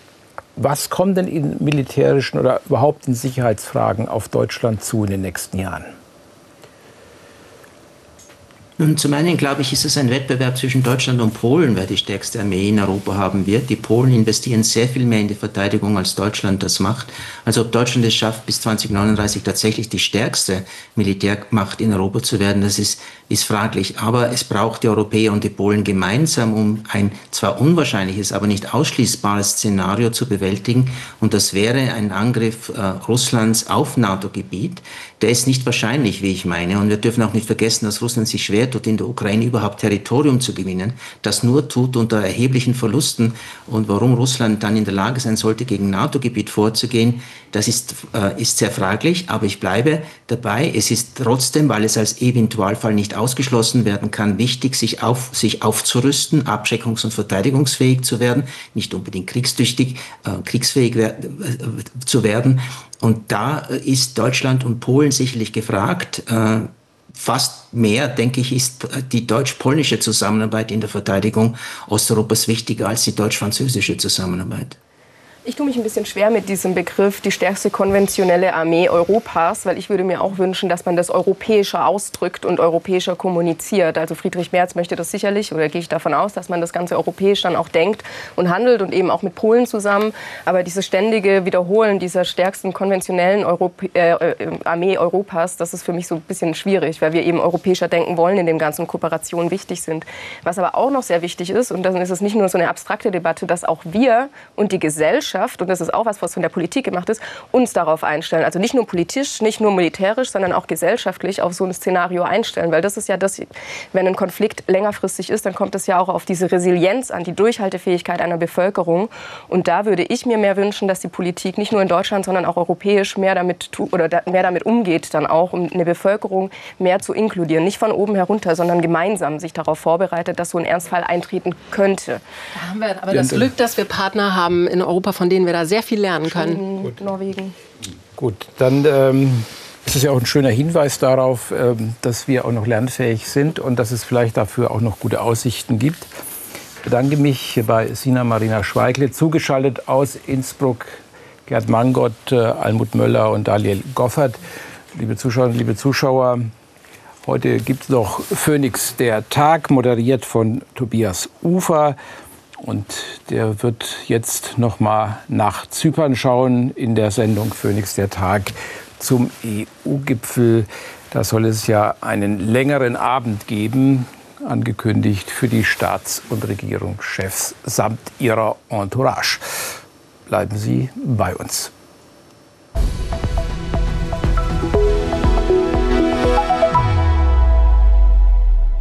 Was kommt denn in militärischen oder überhaupt in Sicherheitsfragen auf Deutschland zu in den nächsten Jahren? Nun, zum einen, glaube ich, ist es ein Wettbewerb zwischen Deutschland und Polen, wer die stärkste Armee in Europa haben wird. Die Polen investieren sehr viel mehr in die Verteidigung, als Deutschland das macht. Also ob Deutschland es schafft, bis zwanzig neununddreißig tatsächlich die stärkste Militärmacht in Europa zu werden, das ist, ist fraglich. Aber es braucht die Europäer und die Polen gemeinsam, um ein zwar unwahrscheinliches, aber nicht ausschließbares Szenario zu bewältigen. Und das wäre ein Angriff äh, Russlands auf NATO-Gebiet. Der ist nicht wahrscheinlich, wie ich meine. Und wir dürfen auch nicht vergessen, dass Russland sich schwer tut, in der Ukraine überhaupt Territorium zu gewinnen, das nur tut unter erheblichen Verlusten. Und warum Russland dann in der Lage sein sollte, gegen NATO-Gebiet vorzugehen, das ist, äh, ist sehr fraglich. Aber ich bleibe dabei. Es ist trotzdem, weil es als Eventualfall nicht ausgeschlossen werden kann, wichtig, sich, auf, sich aufzurüsten, abschreckungs- und verteidigungsfähig zu werden, nicht unbedingt kriegstüchtig, äh, kriegsfähig wer- äh, zu werden. Und da ist Deutschland und Polen sicherlich gefragt. Äh, Fast mehr, denke ich, ist die deutsch-polnische Zusammenarbeit in der Verteidigung Osteuropas wichtiger als die deutsch-französische Zusammenarbeit. Ich tue mich ein bisschen schwer mit diesem Begriff, die stärkste konventionelle Armee Europas, weil ich würde mir auch wünschen, dass man das europäischer ausdrückt und europäischer kommuniziert. Also Friedrich Merz möchte das sicherlich, oder gehe ich davon aus, dass man das Ganze europäisch dann auch denkt und handelt und eben auch mit Polen zusammen. Aber dieses ständige Wiederholen dieser stärksten konventionellen Europä äh, Armee Europas, das ist für mich so ein bisschen schwierig, weil wir eben europäischer denken wollen, in dem ganzen Kooperationen wichtig sind. Was aber auch noch sehr wichtig ist, und dann ist es nicht nur so eine abstrakte Debatte, dass auch wir und die Gesellschaft Gesellschaft, und das ist auch was, was von der Politik gemacht ist, uns darauf einstellen. Also nicht nur politisch, nicht nur militärisch, sondern auch gesellschaftlich auf so ein Szenario einstellen. Weil das ist ja das, wenn ein Konflikt längerfristig ist, dann kommt es ja auch auf diese Resilienz an, die Durchhaltefähigkeit einer Bevölkerung. Und da würde ich mir mehr wünschen, dass die Politik nicht nur in Deutschland, sondern auch europäisch mehr damit, oder mehr damit umgeht, dann auch, um eine Bevölkerung mehr zu inkludieren. Nicht von oben herunter, sondern gemeinsam sich darauf vorbereitet, dass so ein Ernstfall eintreten könnte. Da haben wir aber das Glück, dass wir Partner haben in Europa, von denen wir da sehr viel lernen können. Gut. Norwegen. Gut, dann ähm, ist es ja auch ein schöner Hinweis darauf, ähm, dass wir auch noch lernfähig sind und dass es vielleicht dafür auch noch gute Aussichten gibt. Ich bedanke mich bei Sina Marina Schweigle, zugeschaltet aus Innsbruck, Gerd Mangott, äh, Almuth Möller und Daniel Goffert. Liebe Zuschauerinnen, liebe Zuschauer, heute gibt es noch Phoenix der Tag, moderiert von Tobias Ufer. Und der wird jetzt noch mal nach Zypern schauen in der Sendung Phoenix der Tag zum E U-Gipfel. Da soll es ja einen längeren Abend geben, angekündigt für die Staats- und Regierungschefs samt ihrer Entourage. Bleiben Sie bei uns.